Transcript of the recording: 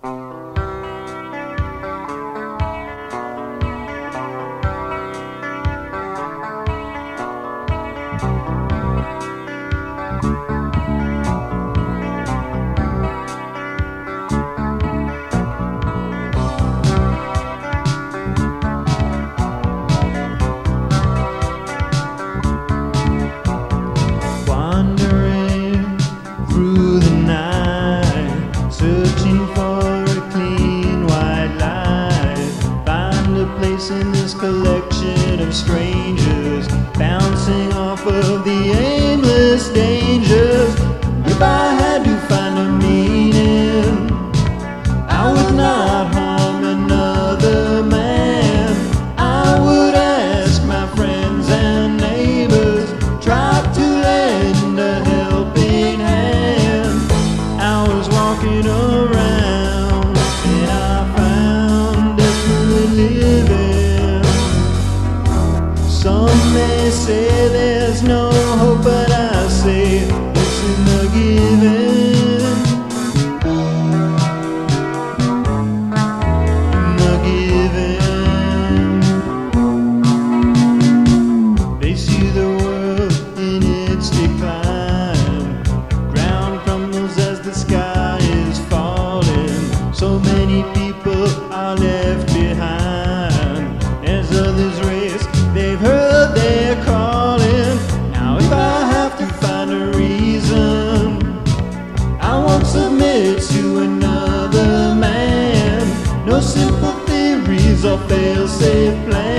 In this collection of strangers, bouncing off of the aimless dangers. If I had to find a meaning, I would not harm another man. I would ask my friends and neighbors, try to lend a helping hand. I was walking around and I found desperate living. Some may say there's no hope, but I say it's in the giving. In the giving. They see the world in its decline. Ground crumbles as the sky is falling. So many people are left behind as others race. They've heard their calling. Now if I have to find a reason, I won't submit to another man. No simple theories or fail-safe plans.